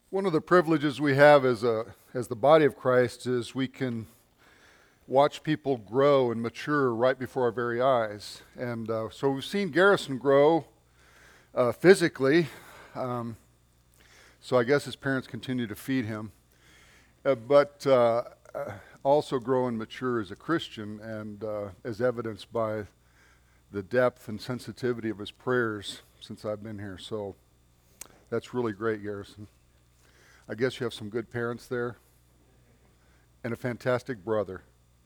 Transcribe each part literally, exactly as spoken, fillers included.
One of the privileges we have as a as the body of Christ is we can watch people grow and mature right before our very eyes. And uh, so we've seen Garrison grow uh, physically. Um, so I guess his parents continue to feed him, uh, but uh, also grow and mature as a Christian, and uh, as evidenced by the depth and sensitivity of his prayers since I've been here. So that's really great, Garrison. I guess you have some good parents there and a fantastic brother.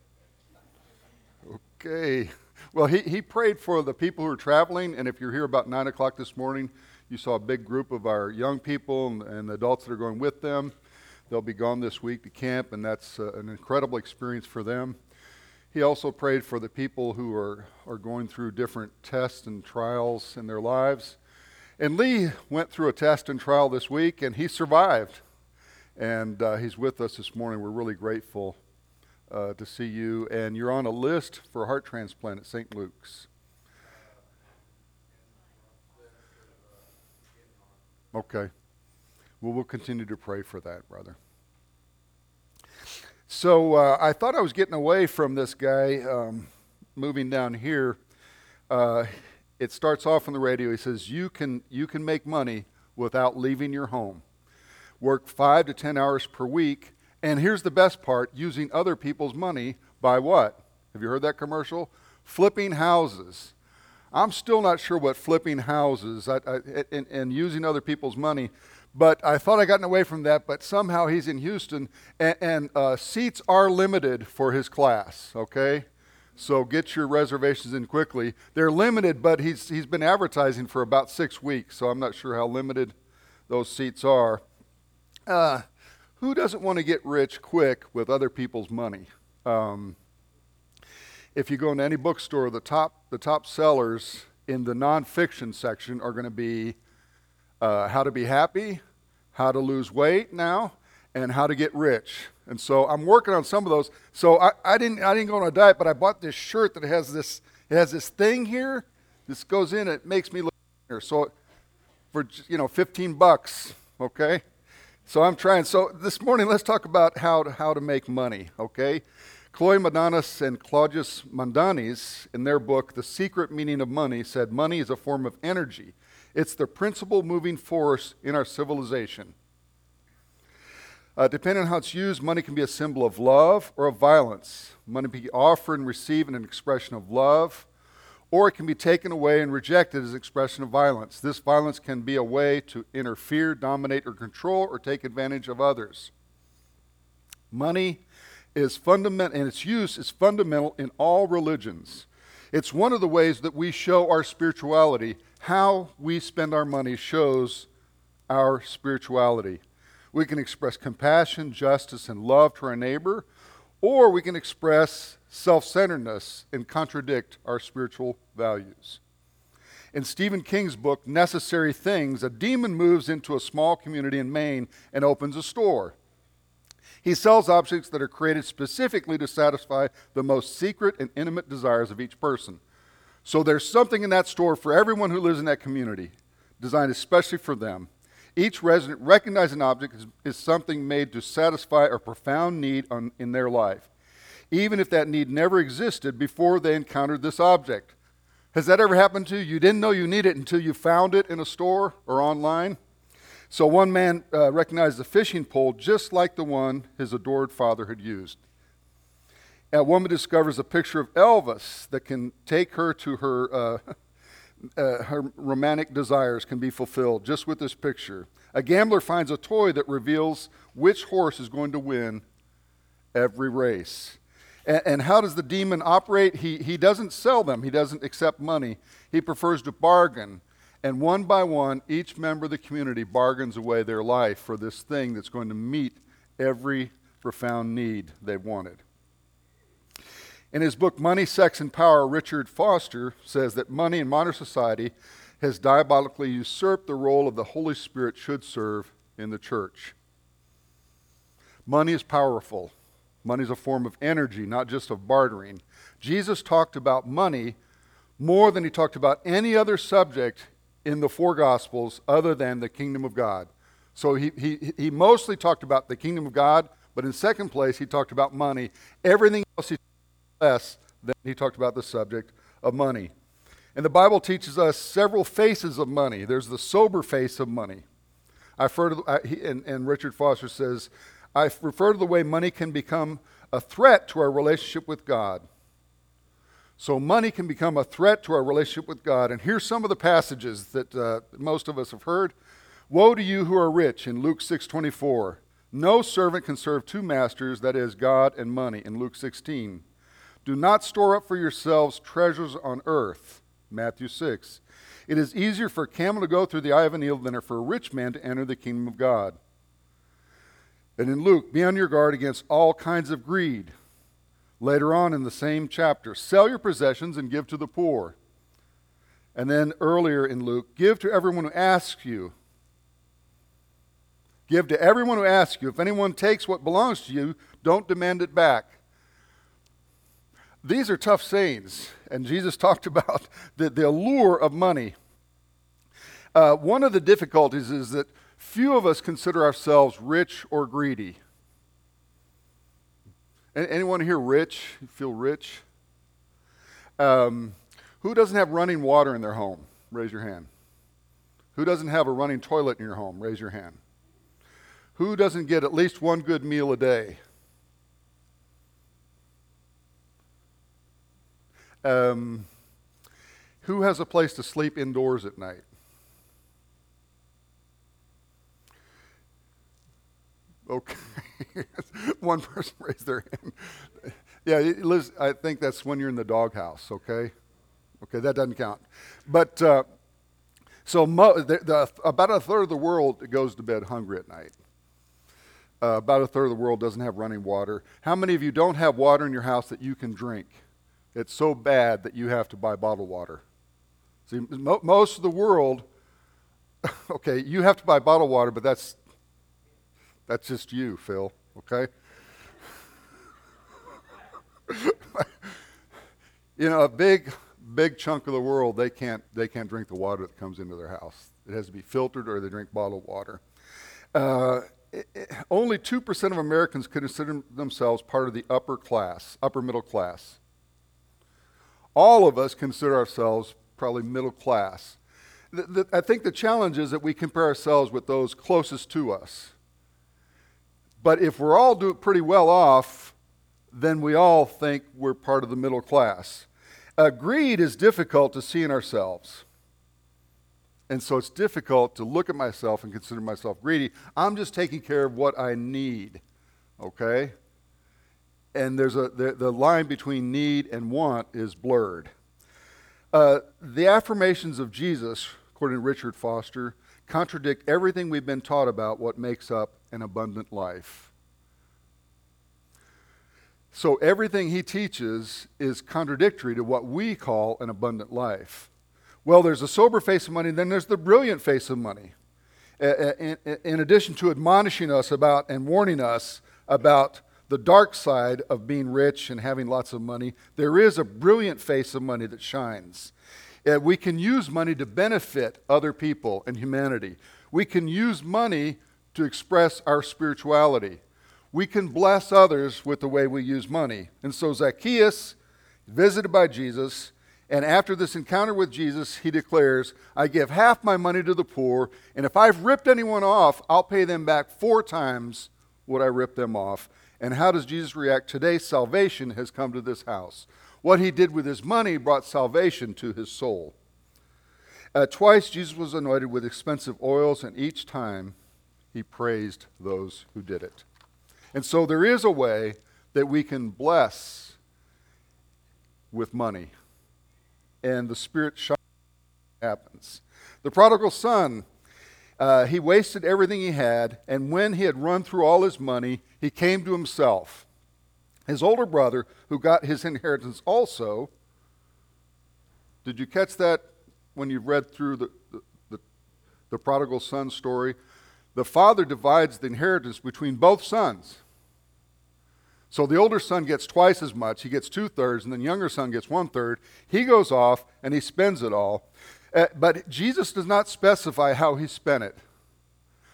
Okay. Well, he, he prayed for the people who are traveling, and if you're here about nine o'clock this morning, you saw a big group of our young people and, and the adults that are going with them. They'll be gone this week to camp, and that's uh, an incredible experience for them. He also prayed for the people who are, are going through different tests and trials in their lives. And Lee went through a test and trial this week, and he survived. And uh, he's with us this morning. We're really grateful uh, to see you. And you're on a list for a heart transplant at Saint Luke's. Okay. Well, we'll continue to pray for that, brother. So uh, I thought I was getting away from this guy um, moving down here. Uh, it starts off on the radio. He says, you can, you can make money without leaving your home. Work five to ten hours per week, and here's the best part, using other people's money by what? Have you heard that commercial? Flipping houses. I'm still not sure what flipping houses I, I, and, and using other people's money, but I thought I gotten away from that, but somehow he's in Houston, and, and uh, seats are limited for his class, okay? So get your reservations in quickly. They're limited, but he's he's been advertising for about six weeks, so I'm not sure how limited those seats are. Uh, who doesn't want to get rich quick with other people's money? Um, if you go into any bookstore, the top the top sellers in the nonfiction section are going to be uh, how to be happy, how to lose weight now, and how to get rich. And so I'm working on some of those. So I, I didn't I didn't go on a diet, but I bought this shirt that has this it has this thing here. This goes in, it makes me look here. So for you know fifteen bucks, okay. So I'm trying. So this morning, let's talk about how to, how to make money, okay? Chloe Madanis and Claudius Mandanis, in their book, The Secret Meaning of Money, said money is a form of energy. It's the principal moving force in our civilization. Uh, depending on how it's used, money can be a symbol of love or of violence. Money can be offered and received in an expression of love, or it can be taken away and rejected as an expression of violence. This violence can be a way to interfere, dominate, or control, or take advantage of others. Money is fundamental, and its use is fundamental in all religions. It's one of the ways that we show our spirituality. How we spend our money shows our spirituality. We can express compassion, justice, and love to our neighbor, or we can express self-centeredness and contradict our spiritual values. In Stephen King's book, Necessary Things, a demon moves into a small community in Maine and opens a store. He sells objects that are created specifically to satisfy the most secret and intimate desires of each person. So there's something in that store for everyone who lives in that community, designed especially for them. Each resident recognizes an object as, as something made to satisfy a profound need on, in their life, even if that need never existed before they encountered this object. Has that ever happened to you? You didn't know you needed it until you found it in a store or online? So one man uh, recognized a fishing pole just like the one his adored father had used. A woman discovers a picture of Elvis that can take her to her, uh, uh, her romantic desires can be fulfilled just with this picture. A gambler finds a toy that reveals which horse is going to win every race. And, and how does the demon operate? He, he doesn't sell them. He doesn't accept money. He prefers to bargain. And one by one, each member of the community bargains away their life for this thing that's going to meet every profound need they've wanted. In his book, Money, Sex, and Power, Richard Foster says that money in modern society has diabolically usurped the role of the Holy Spirit should serve in the church. Money is powerful. Money is a form of energy, not just of bartering. Jesus talked about money more than he talked about any other subject in the four Gospels other than the kingdom of God. So he, he, he mostly talked about the kingdom of God, but in second place, he talked about money. Everything else he less than he talked about the subject of money. And the Bible teaches us several faces of money. There's the sober face of money. I refer to, I, he, and, and Richard Foster says, I refer to the way money can become a threat to our relationship with God. So money can become a threat to our relationship with God. And here's some of the passages that uh, most of us have heard. Woe to you who are rich, in Luke six twenty-four. No servant can serve two masters, that is, God and money, in Luke sixteen. Do not store up for yourselves treasures on earth, Matthew six. It is easier for a camel to go through the eye of a needle than for a rich man to enter the kingdom of God. And in Luke, be on your guard against all kinds of greed. Later on in the same chapter, sell your possessions and give to the poor. And then earlier in Luke, give to everyone who asks you. Give to everyone who asks you. If anyone takes what belongs to you, don't demand it back. These are tough sayings, and Jesus talked about the, the allure of money. Uh, one of the difficulties is that few of us consider ourselves rich or greedy. Anyone here rich? You feel rich? Um, who doesn't have running water in their home? Raise your hand. Who doesn't have a running toilet in your home? Raise your hand. Who doesn't get at least one good meal a day? Um, who has a place to sleep indoors at night? Okay. One person raised their hand. Yeah, Liz, I think that's when you're in the doghouse, okay? Okay, that doesn't count. But, uh, so mo- the, the, about a third of the world goes to bed hungry at night. Uh, about a third of the world doesn't have running water. How many of you don't have water in your house that you can drink? It's so bad that you have to buy bottled water. See, mo- most of the world, okay, you have to buy bottled water, but that's that's just you, Phil, okay? You know, a big, big chunk of the world, they can't they can't drink the water that comes into their house. It has to be filtered or they drink bottled water. Uh, it, it, only two percent of Americans consider themselves part of the upper class, upper middle class. All of us consider ourselves probably middle class. The, the, I think the challenge is that we compare ourselves with those closest to us. But if we're all doing pretty well off, then we all think we're part of the middle class. Uh, greed is difficult to see in ourselves. And so it's difficult to look at myself and consider myself greedy. I'm just taking care of what I need, okay? And there's a the, the line between need and want is blurred. Uh, the affirmations of Jesus, according to Richard Foster, contradict everything we've been taught about what makes up an abundant life. So everything he teaches is contradictory to what we call an abundant life. Well, there's a sober face of money, then there's the brilliant face of money. In, in addition to admonishing us about and warning us about the dark side of being rich and having lots of money, there is a brilliant face of money that shines. Uh, we can use money to benefit other people and humanity. We can use money to express our spirituality. We can bless others with the way we use money. And so Zacchaeus, visited by Jesus, and after this encounter with Jesus, he declares, I give half my money to the poor, and if I've ripped anyone off, I'll pay them back four times what I ripped them off. And how does Jesus react? Today, salvation has come to this house. What he did with his money brought salvation to his soul. Uh, twice, Jesus was anointed with expensive oils, and each time he praised those who did it. And so there is a way that we can bless with money. And the Spirit shines happens. The prodigal son, uh, he wasted everything he had, and when he had run through all his money, he came to himself. His older brother, who got his inheritance also, did you catch that when you read through the, the, the, the prodigal son story? The father divides the inheritance between both sons. So the older son gets twice as much. He gets two-thirds, and then the younger son gets one-third. He goes off, and he spends it all. Uh, but Jesus does not specify how he spent it.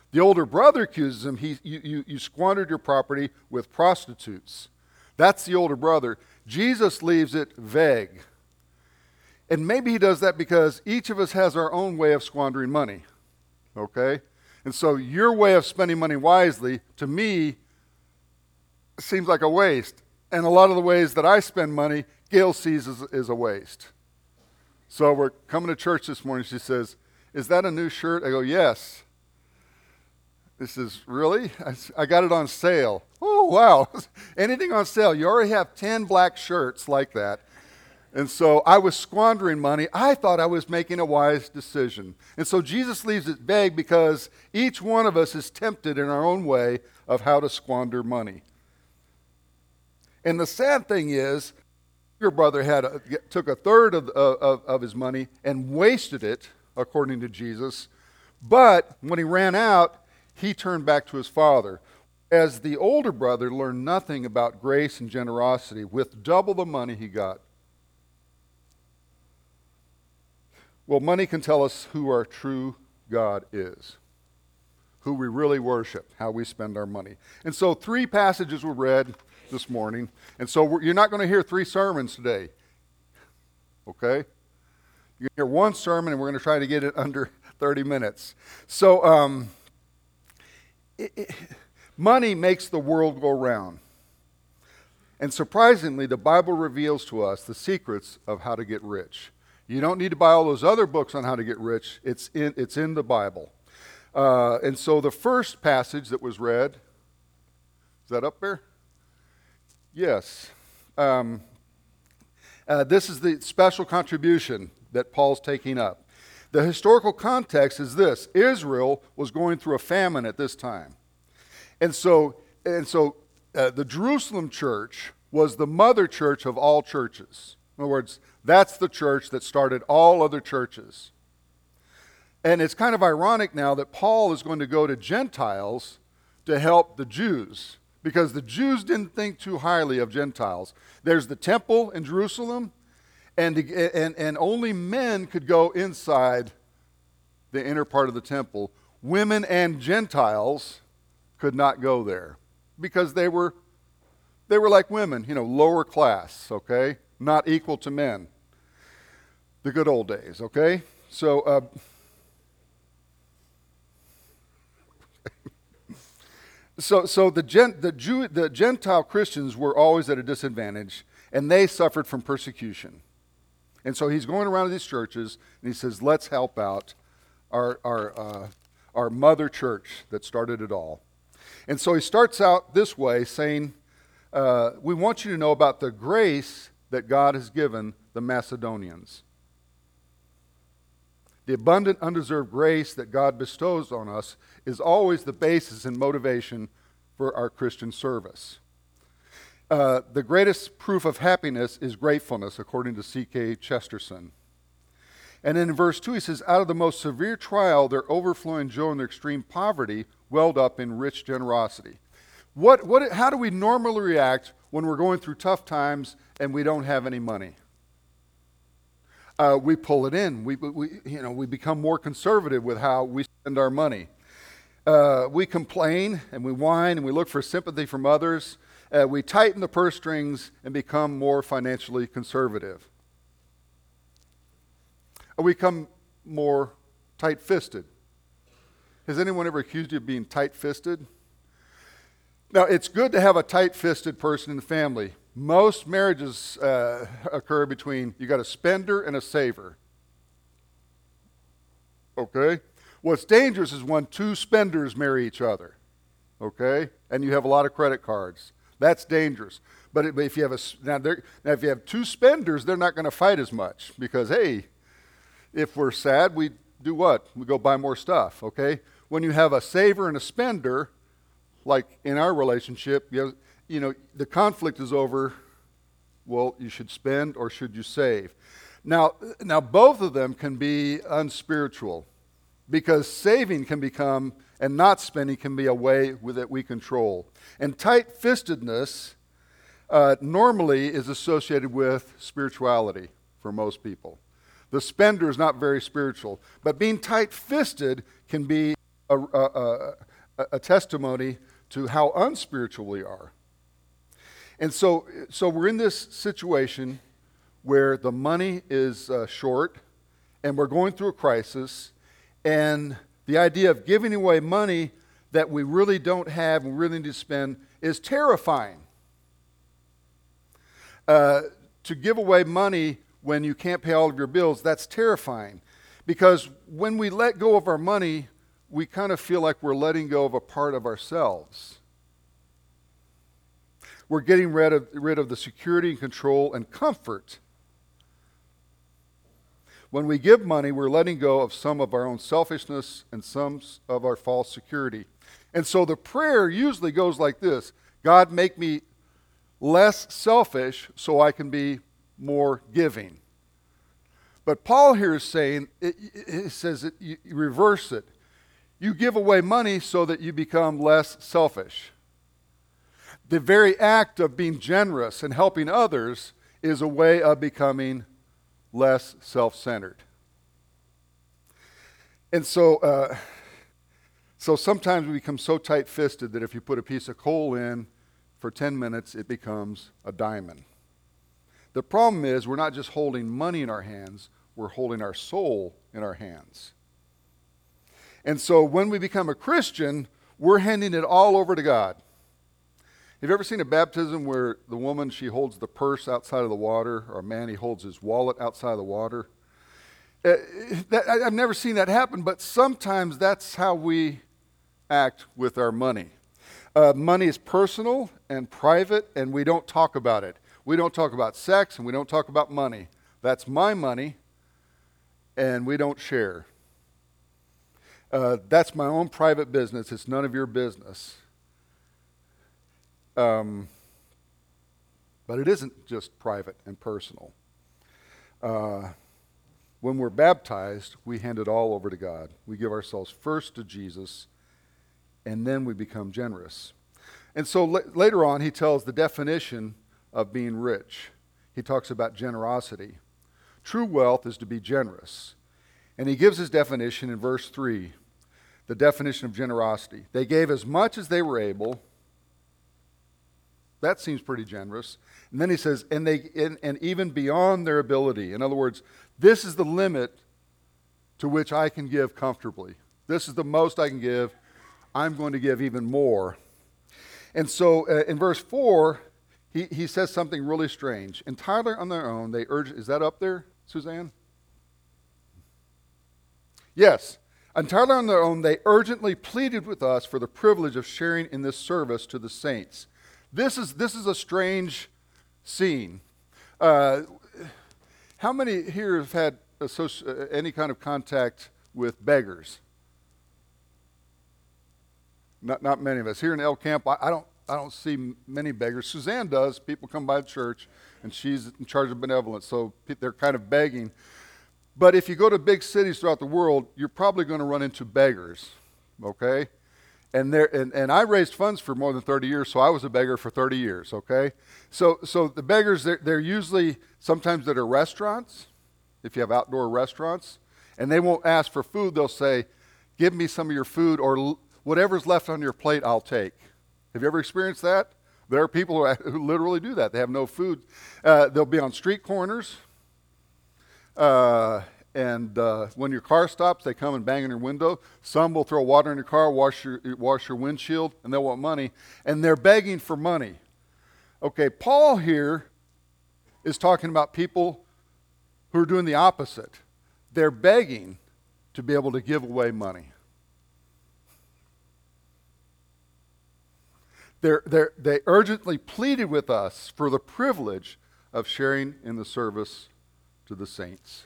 The older brother accuses him, he, you, you, you squandered your property with prostitutes. That's the older brother. Jesus leaves it vague. And maybe he does that because each of us has our own way of squandering money. Okay? And so your way of spending money wisely, to me, seems like a waste. And a lot of the ways that I spend money, Gail sees as, as a waste. So we're coming to church this morning. She says, "Is that a new shirt?" I go, "Yes." This is, "Really?" I, I got it on sale. Oh, wow. Anything on sale. You already have ten black shirts like that. And so I was squandering money. I thought I was making a wise decision. And so Jesus leaves it vague because each one of us is tempted in our own way of how to squander money. And the sad thing is, your brother had a, took a third of, of, of his money and wasted it, according to Jesus. But when he ran out, he turned back to his father. As the older brother learned nothing about grace and generosity with double the money he got. Well, money can tell us who our true God is, who we really worship, how we spend our money. And so three passages were read this morning. And so we're, you're not going to hear three sermons today. Okay? You're going to hear one sermon, and we're going to try to get it under thirty minutes. So um, it, it, money makes the world go round. And surprisingly, the Bible reveals to us the secrets of how to get rich. You don't need to buy all those other books on how to get rich. It's in, it's in the Bible. Uh, and so the first passage that was read, is that up there? Yes. Um, uh, this is the special contribution that Paul's taking up. The historical context is this. Israel was going through a famine at this time. And so, and so uh, the Jerusalem church was the mother church of all churches. In other words, that's the church that started all other churches. And it's kind of ironic now that Paul is going to go to Gentiles to help the Jews, because the Jews didn't think too highly of Gentiles. There's the temple in Jerusalem, and, and, and only men could go inside the inner part of the temple. Women and Gentiles could not go there because they were, they were like women, you know, lower class, okay? Not equal to men. The good old days, okay? So, uh, so, so the, gen, the, Jew, the Gentile Christians were always at a disadvantage, and they suffered from persecution. And so he's going around to these churches, and he says, let's help out our, our, uh, our mother church that started it all. And so he starts out this way, saying, uh, we want you to know about the grace that God has given the Macedonians. The abundant, undeserved grace that God bestows on us is always the basis and motivation for our Christian service. Uh, the greatest proof of happiness is gratefulness, according to C K Chesterton. And in verse two, he says, out of the most severe trial, their overflowing joy and their extreme poverty welled up in rich generosity. What, what, how do we normally react when we're going through tough times and we don't have any money? Uh, we pull it in. We, we, you know, we become more conservative with how we spend our money. Uh, we complain and we whine and we look for sympathy from others. Uh, we tighten the purse strings and become more financially conservative. We become more tight-fisted. Has anyone ever accused you of being tight-fisted? Now, it's good to have a tight-fisted person in the family. Most marriages uh, occur between, you got a spender and a saver. Okay? What's dangerous is when two spenders marry each other. Okay? And you have a lot of credit cards. That's dangerous. But if you have a, now, now if you have two spenders, they're not going to fight as much because, hey, if we're sad, we do what? We go buy more stuff, okay? When you have a saver and a spender, like in our relationship, you, have, you know, the conflict is over, well, you should spend or should you save? Now, now both of them can be unspiritual because saving can become, and not spending can be a way that we control. And tight-fistedness uh, normally is associated with spirituality for most people. The spender is not very spiritual, but being tight-fisted can be a, a, a, a testimony to how unspiritual we are. And so, so we're in this situation where the money is uh, short, and we're going through a crisis, and the idea of giving away money that we really don't have and really need to spend is terrifying. Uh, to give away money when you can't pay all of your bills, that's terrifying. Because when we let go of our money, we kind of feel like we're letting go of a part of ourselves. We're getting rid of, rid of the security and control and comfort. When we give money, we're letting go of some of our own selfishness and some of our false security. And so the prayer usually goes like this: God, make me less selfish so I can be more giving. But Paul here is saying, it, it says that you, you reverse it. You give away money so that you become less selfish. The very act of being generous and helping others is a way of becoming less self-centered. And so, uh, so sometimes we become so tight-fisted that if you put a piece of coal in for ten minutes, it becomes a diamond. The problem is we're not just holding money in our hands, we're holding our soul in our hands. And so when we become a Christian, we're handing it all over to God. Have you ever seen a baptism where the woman, she holds the purse outside of the water, or a man, he holds his wallet outside of the water? Uh, that, I've never seen that happen, but sometimes that's how we act with our money. Uh, money is personal and private, and we don't talk about it. We don't talk about sex, and we don't talk about money. That's my money, and we don't share. Uh, that's my own private business. It's none of your business. Um, but it isn't just private and personal. Uh, when we're baptized, we hand it all over to God. We give ourselves first to Jesus, and then we become generous. And so la- later on, he tells the definition of being rich. He talks about generosity. True wealth is to be generous. And he gives his definition in verse three, the definition of generosity. They gave as much as they were able. That seems pretty generous. And then he says, and they and, and even beyond their ability. In other words, this is the limit to which I can give comfortably. This is the most I can give. I'm going to give even more. And so uh, in verse four, he, he says something really strange. Entirely on their own, they urge, is that up there, Suzanne? Yes. Entirely on their own, they urgently pleaded with us for the privilege of sharing in this service to the saints. This is this is a strange scene. Uh, how many here have had associ- uh, any kind of contact with beggars? Not not many of us here in El Camp. I, I don't I don't see m- many beggars. Suzanne does. People come by the church, and she's in charge of benevolence, so pe- they're kind of begging. But if you go to big cities throughout the world, you're probably going to run into beggars. Okay. And there, and, and I raised funds for more than thirty years, so I was a beggar for thirty years, okay? So so the beggars, they're, they're usually sometimes at restaurants, if you have outdoor restaurants, and they won't ask for food. They'll say, give me some of your food, or l- whatever's left on your plate, I'll take. Have you ever experienced that? There are people who, who literally do that. They have no food. Uh, they'll be on street corners. Uh, And uh, when your car stops, they come and bang on your window. Some will throw water in your car, wash your wash your windshield, and they'll want money. And they're begging for money. Okay, Paul here is talking about people who are doing the opposite. They're begging to be able to give away money. They're, they're, they urgently pleaded with us for the privilege of sharing in the service to the saints.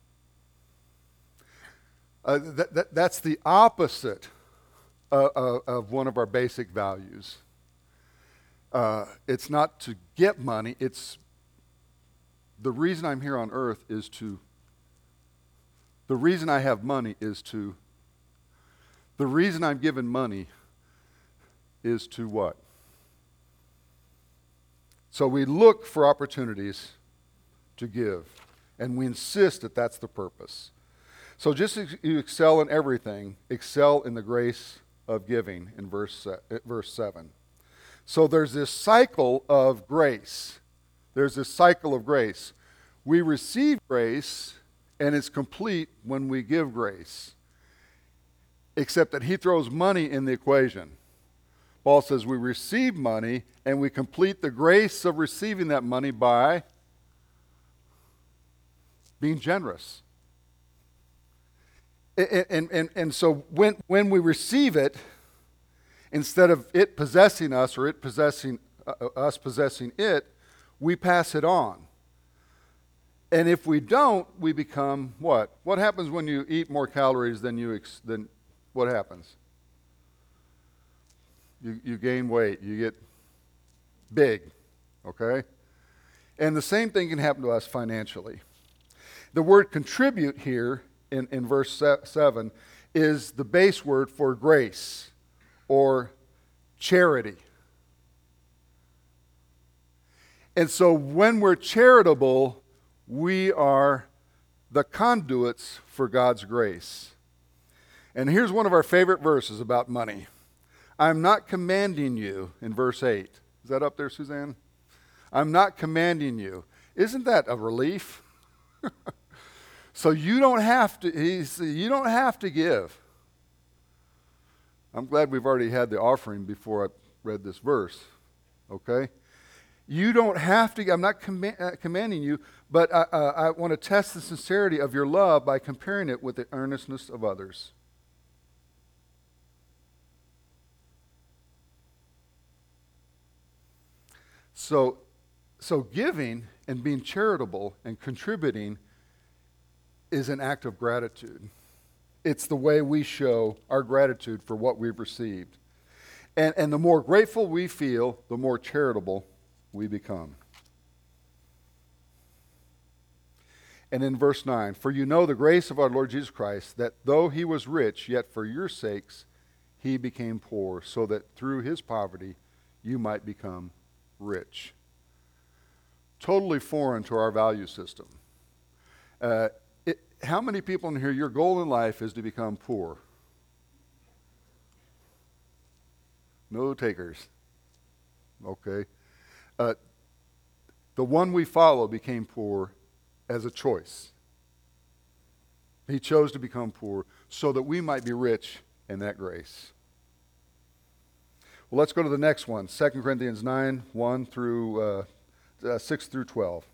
Uh, that, that, that's the opposite uh, uh, of one of our basic values. Uh, it's not to get money. It's the reason I'm here on earth is to, the reason I have money is to, the reason I'm given money is to what? So we look for opportunities to give, and we insist that that's the purpose. So just as you excel in everything, excel in the grace of giving in verse, se- verse seven. So there's this cycle of grace. There's this cycle of grace. We receive grace, and it's complete when we give grace. Except that he throws money in the equation. Paul says we receive money, and we complete the grace of receiving that money by being generous. And, and, and, and so when, when we receive it, instead of it possessing us or it possessing uh, us possessing it, we pass it on. And if we don't, we become what? What happens when you eat more calories than you ex- than what happens? You you gain weight. You get big, okay? And the same thing can happen to us financially. The word contribute here in, in verse seven is the base word for grace or charity. And so when we're charitable, we are the conduits for God's grace. And here's one of our favorite verses about money. I'm not commanding you, in verse eight. Is that up there, Suzanne? I'm not commanding you. Isn't that a relief? So you don't have to, he's, you don't have to give. I'm glad we've already had the offering before I read this verse, okay? You don't have to, I'm not com- uh, commanding you, but I, uh, I want to test the sincerity of your love by comparing it with the earnestness of others. So, so giving and being charitable and contributing is an act of gratitude. It's the way we show our gratitude for what we've received. And, and the more grateful we feel, the more charitable we become. And in verse nine, for you know the grace of our Lord Jesus Christ, that though he was rich, yet for your sakes he became poor, so that through his poverty you might become rich. Totally foreign to our value system. Uh, it, how many people in here, your goal in life is to become poor? No takers. Okay. Uh, the one we follow became poor as a choice. He chose to become poor so that we might be rich in that grace. Well, let's go to the next one, Second Corinthians nine, one through uh, uh, six through twelve.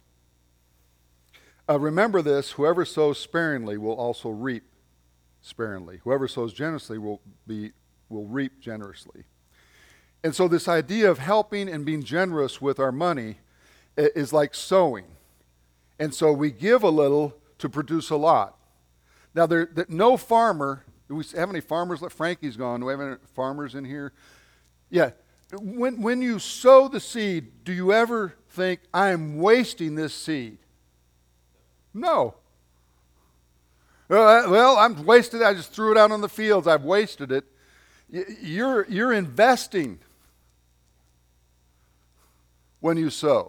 Uh, remember this, whoever sows sparingly will also reap sparingly. Whoever sows generously will be will reap generously. And so this idea of helping and being generous with our money is like sowing. And so we give a little to produce a lot. Now, there, that no farmer, do we have any farmers left? Frankie's gone. Do we have any farmers in here? Yeah. When, when you sow the seed, do you ever think, I'm wasting this seed? No. Uh, well, I'm wasted. I just threw it out on the fields. I've wasted it. You're, you're investing when you sow.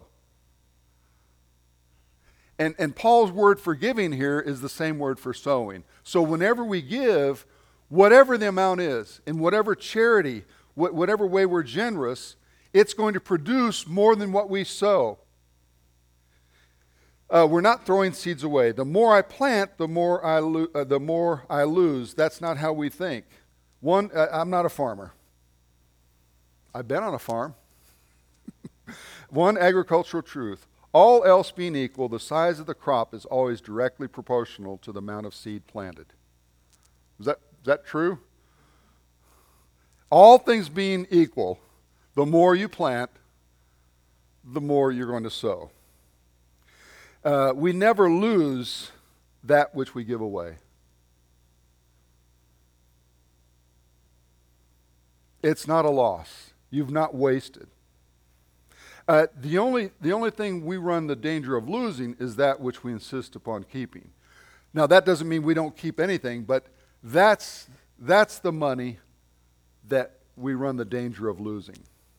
And, and Paul's word for giving here is the same word for sowing. So whenever we give, whatever the amount is, in whatever charity, wh- whatever way we're generous, it's going to produce more than what we sow. Uh, we're not throwing seeds away. The more I plant, the more I lo- uh, the more I lose. That's not how we think. One, uh, I'm not a farmer. I've been on a farm. One agricultural truth. All else being equal, the size of the crop is always directly proportional to the amount of seed planted. Is that, is that true? All things being equal, the more you plant, the more you're going to sow. Uh, we never lose that which we give away. It's not a loss. You've not wasted. Uh, the only the only thing we run the danger of losing is that which we insist upon keeping. Now, that doesn't mean we don't keep anything, but that's that's the money that we run the danger of losing.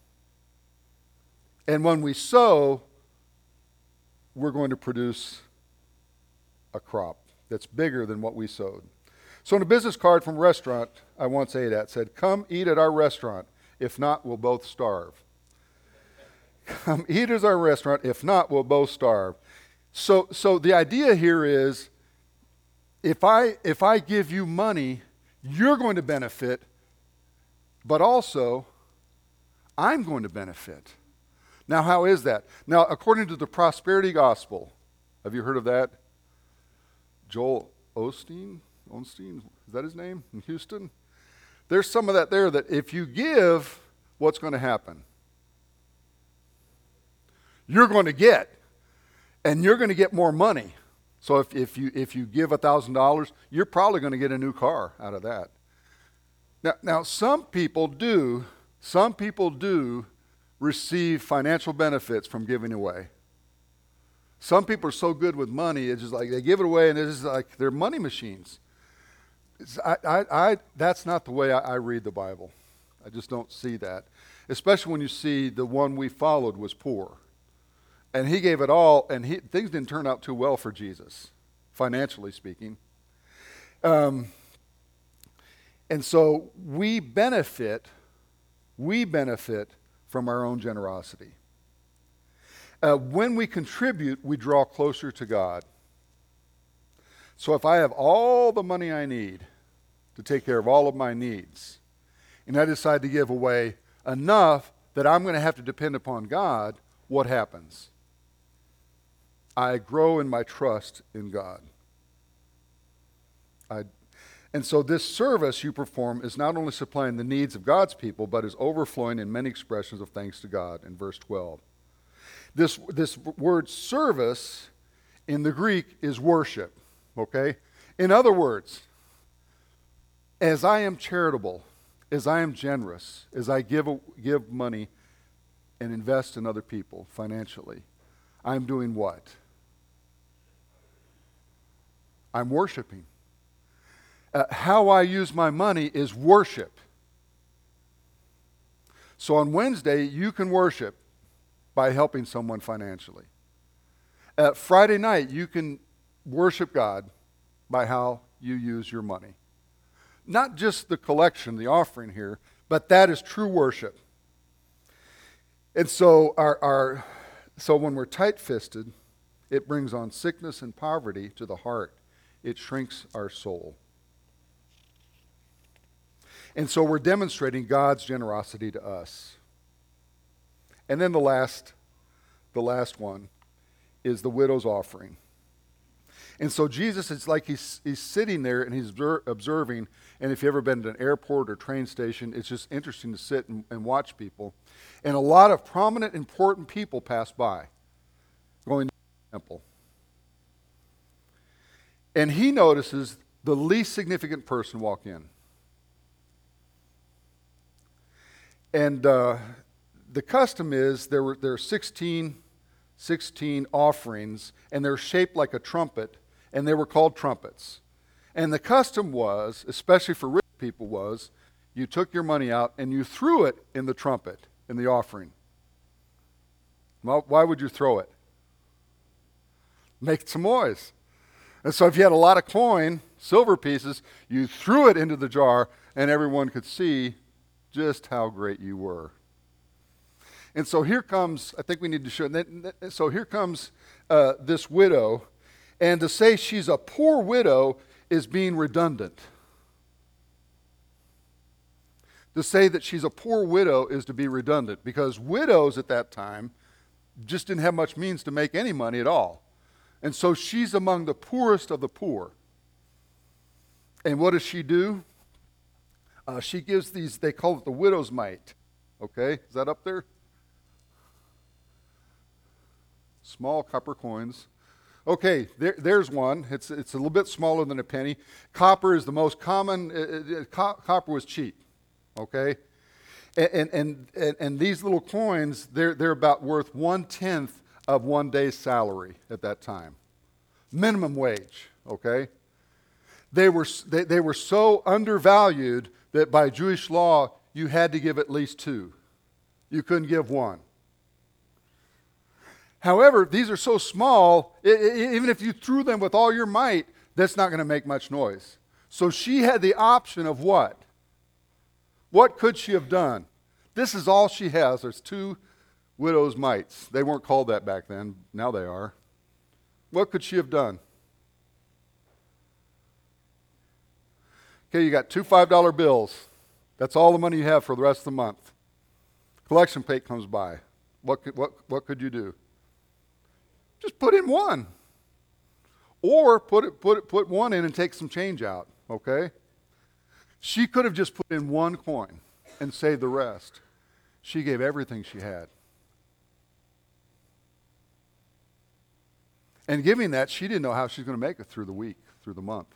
And when we sow, we're going to produce a crop. that's bigger than what we sowed. So in a business card from a restaurant I once ate at, said, "Come eat at our restaurant. If not, we'll both starve." Come eat at our restaurant. If not, we'll both starve. So, so the idea here is, if I if I give you money, you're going to benefit, but also I'm going to benefit. Now, how is that? Now, according to the prosperity gospel, have you heard of that? Joel Osteen, Osteen, is that his name, in Houston? There's some of that there, that if you give, what's going to happen? You're going to get, and you're going to get more money. So if, if you if you give one thousand dollars, you're probably going to get a new car out of that. Now, now some people do, some people do receive financial benefits from giving away. Some people are so good with money, it's just like they give it away and it's just like they're money machines. It's, I, I, I, that's not the way I, I read the Bible. I just don't see that. Especially when you see the one we followed was poor. And he gave it all, and he, things didn't turn out too well for Jesus, financially speaking. Um, and so we benefit, we benefit from our own generosity. Uh, when we contribute, we draw closer to God. So if I have all the money I need to take care of all of my needs, and I decide to give away enough that I'm going to have to depend upon God, what happens? I grow in my trust in God. I, and so this service you perform is not only supplying the needs of God's people, but is overflowing in many expressions of thanks to God in verse twelve. This, this word service in the Greek is worship, okay? In other words, as I am charitable, as I am generous, as I give, give money and invest in other people financially, I'm doing what? I'm worshiping. Uh, how I use my money is worship. So on Wednesday, you can worship by helping someone financially. Uh, Friday night, you can worship God by how you use your money. Not just the collection, the offering here, but that is true worship. And so our, our so when we're tight-fisted, it brings on sickness and poverty to the heart. It shrinks our soul. And so we're demonstrating God's generosity to us. And then the last, the last one is the widow's offering. And so Jesus, it's like he's, he's sitting there and he's observing. And if you've ever been to an airport or train station, it's just interesting to sit and, and watch people. And a lot of prominent, important people pass by, going to the temple. And he notices the least significant person walk in. And uh, the custom is there were there are sixteen, sixteen offerings, and they're shaped like a trumpet, and they were called trumpets. And the custom was, especially for rich people, was you took your money out and you threw it in the trumpet, in the offering. Well, why would you throw it? Make some noise. And so if you had a lot of coin, silver pieces, you threw it into the jar, and everyone could see just how great you were. And so here comes, I think we need to show, so here comes uh, this widow, and to say she's a poor widow is being redundant. To say that she's a poor widow is to be redundant, because widows at that time just didn't have much means to make any money at all. And so she's among the poorest of the poor. And what does she do? Uh, she gives these, they call it the widow's mite. Okay, is that up there? Small copper coins. Okay, there, there's one. It's, it's a little bit smaller than a penny. Copper is the most common. Uh, uh, co- copper was cheap. Okay? And, and, and, and these little coins, they're, they're about worth one-tenth of one day's salary at that time. Minimum wage, okay? They were, they, they were so undervalued that by Jewish law, you had to give at least two. You couldn't give one. However, these are so small, it, it, even if you threw them with all your might, That's not going to make much noise. So she had the option of what? What could she have done? This is all she has. There's two widow's mites. They weren't called that back then. Now they are. What could she have done? Okay, you got two five dollar bills. That's all the money you have for the rest of the month. Collection plate comes by. What could, what, what could you do? Just put in one. Or put it, put it, put one in and take some change out, okay? She could have just put in one coin and saved the rest. She gave everything she had. And giving that, she didn't know how she was going to make it through the week, through the month.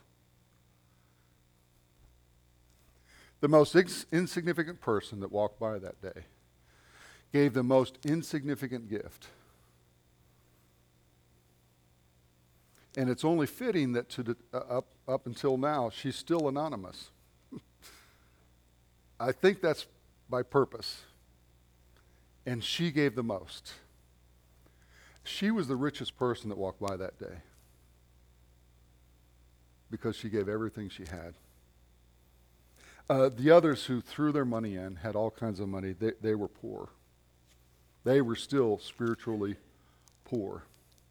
The most ins- insignificant person that walked by that day gave the most insignificant gift. And it's only fitting that to the, uh, up, up until now, she's still anonymous. I think that's by purpose. And she gave the most. She was the richest person that walked by that day because she gave everything she had. Uh, the others who threw their money in had all kinds of money. They, they were poor. They were still spiritually poor.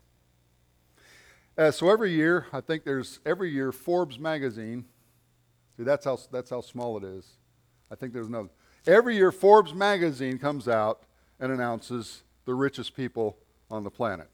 Uh, so every year, I think there's every year Forbes magazine. See, that's how that's how small it is. I think there's another. Every year, Forbes magazine comes out and announces the richest people on the planet.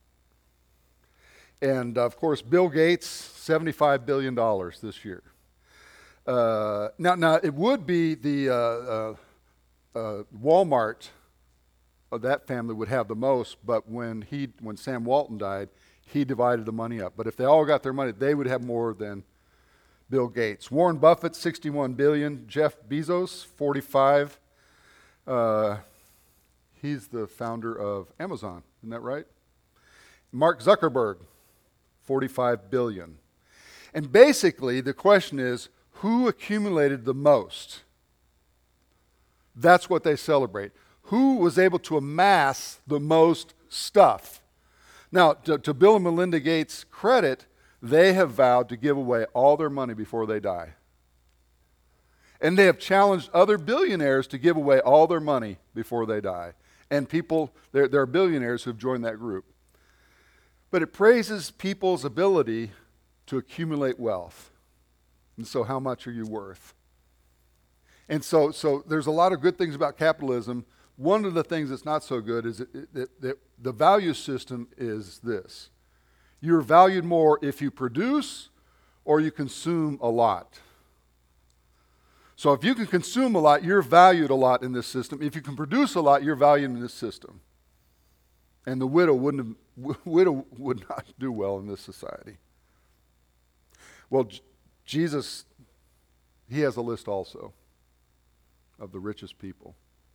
And of course, Bill Gates, seventy-five billion dollars this year. Uh, now, now it would be the uh, uh, uh, Walmart of that family would have the most, but when he, when Sam Walton died, he divided the money up. But if they all got their money, they would have more than Bill Gates. Warren Buffett, sixty-one billion dollars. Jeff Bezos, forty-five. Uh, he's the founder of Amazon, isn't that right? Mark Zuckerberg, forty-five billion dollars. And basically, the question is, who accumulated the most? That's what they celebrate. Who was able to amass the most stuff? Now, to, to Bill and Melinda Gates' credit, they have vowed to give away all their money before they die. And they have challenged other billionaires to give away all their money before they die. And people, there, there are billionaires who have joined that group. But it praises people's ability to accumulate wealth. And so how much are you worth? And so, so there's a lot of good things about capitalism. One of the things that's not so good is that, that, that the value system is this. You're valued more if you produce or you consume a lot. So if you can consume a lot, you're valued a lot in this system. If you can produce a lot, you're valued in this system. And the widow wouldn't have, widow would not do well in this society. Well, J- Jesus, he has a list also of the richest people.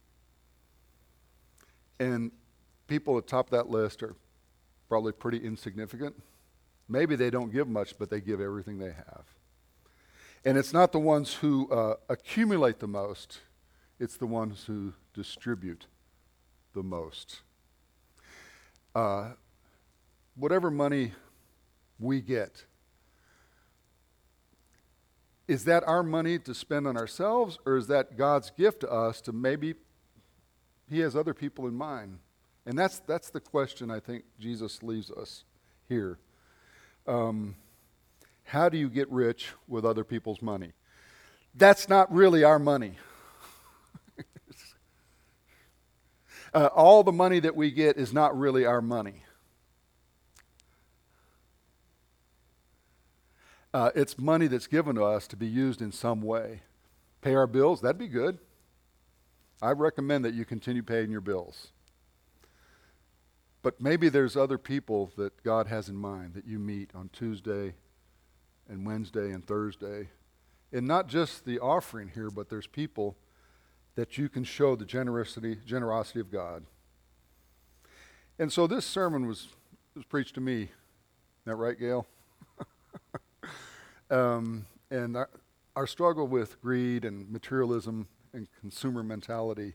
And people at the top of that list are probably pretty insignificant. Maybe they don't give much, but they give everything they have. And it's not the ones who uh, accumulate the most, it's the ones who distribute the most. Uh, whatever money we get, is that our money to spend on ourselves, or is that God's gift to us to maybe he has other people in mind? And that's that's the question I think Jesus leaves us here. Um, how do you get rich with other people's money? That's not really our money. uh, all the money that we get is not really our money. Uh, it's money that's given to us to be used in some way. Pay our bills, that'd be good. I recommend that you continue paying your bills. But maybe there's other people that God has in mind that you meet on Tuesday and Wednesday and Thursday. And not just the offering here, but there's people that you can show the generosity, generosity of God. And so this sermon was, was preached to me. Isn't that right, Gail? um, and our, our struggle with greed and materialism and consumer mentality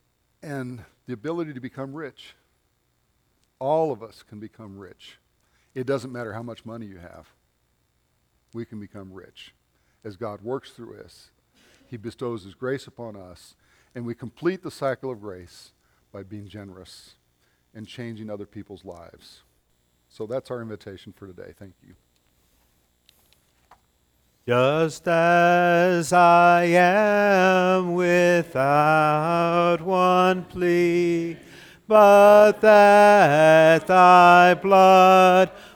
and the ability to become rich. All of us can become rich. It doesn't matter how much money you have. We can become rich. As God works through us, he bestows his grace upon us, and we complete the cycle of grace by being generous and changing other people's lives. So that's our invitation for today. Thank you. Just as I am without one plea, but that thy blood